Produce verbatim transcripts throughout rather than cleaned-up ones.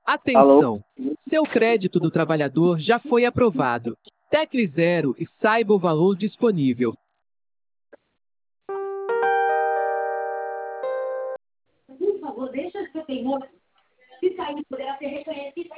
Alô? Atenção! Seu crédito do trabalhador já foi aprovado. Tecle zero e saiba o valor disponível. Por favor, deixa de ser teimoso. Se sair, poderá ser reconhecido.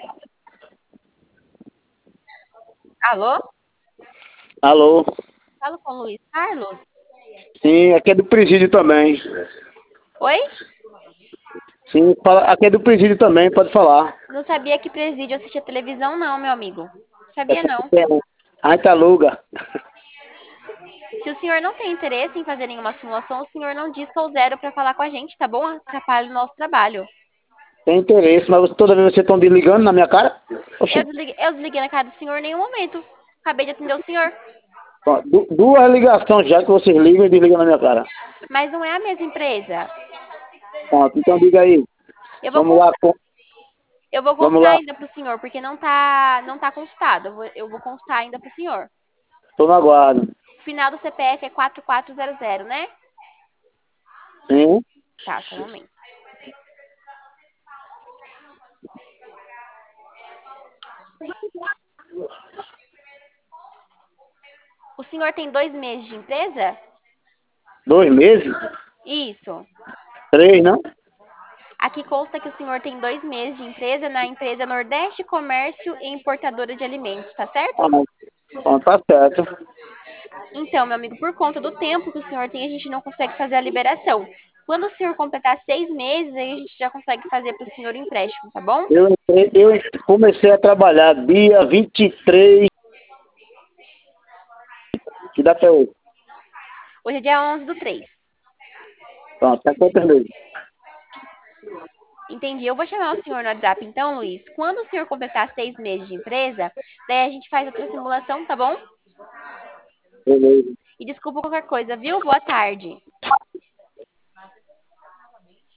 Alô? Alô? Falo com o Luiz Carlos? Sim, aqui é do presídio também. Oi? Sim, fala- aqui é do presídio também, pode falar. Não sabia que presídio assistia televisão, não, meu amigo. Sabia não. A gente aluga. Se o senhor não tem interesse em fazer nenhuma simulação, o senhor não disca o zero para falar com a gente, tá bom? Atrapalha o nosso trabalho. Tem interesse, mas toda vez vocês estão desligando na minha cara? Oxi, Eu desliguei, eu desliguei na cara do senhor em nenhum momento. Acabei de atender o senhor. ó, du- duas ligações já que vocês ligam e desligam na minha cara. Mas não é a mesma empresa. Pronto, então diga aí. Eu vou Vamos lá, constar, com- eu vou vamos constar lá. ainda pro senhor, porque não tá, não tá constado. Eu vou, eu vou constar ainda pro senhor. Estou no aguardo. O final do C P F é quatro quatro zero zero, né? Sim? Tá, só um momento. O senhor tem dois meses de empresa? Dois meses? Isso. Três, não? Aqui consta que o senhor tem dois meses de empresa na empresa Nordeste Comércio e Importadora de Alimentos, tá certo? Ah, não. Bom, tá certo. Então, meu amigo, por conta do tempo que o senhor tem, a gente não consegue fazer a liberação. Quando o senhor completar seis meses, aí a gente já consegue fazer para o senhor o empréstimo, tá bom? Eu, entrei- eu comecei a trabalhar dia vinte e três, que dá até hoje. Hoje é dia onze do três. Pronto, tá quantos meses? Entendi. Eu vou chamar o senhor no WhatsApp, então, Luiz. Quando o senhor completar seis meses de empresa, daí a gente faz outra simulação, tá bom? Beleza. E desculpa qualquer coisa, viu? Boa tarde.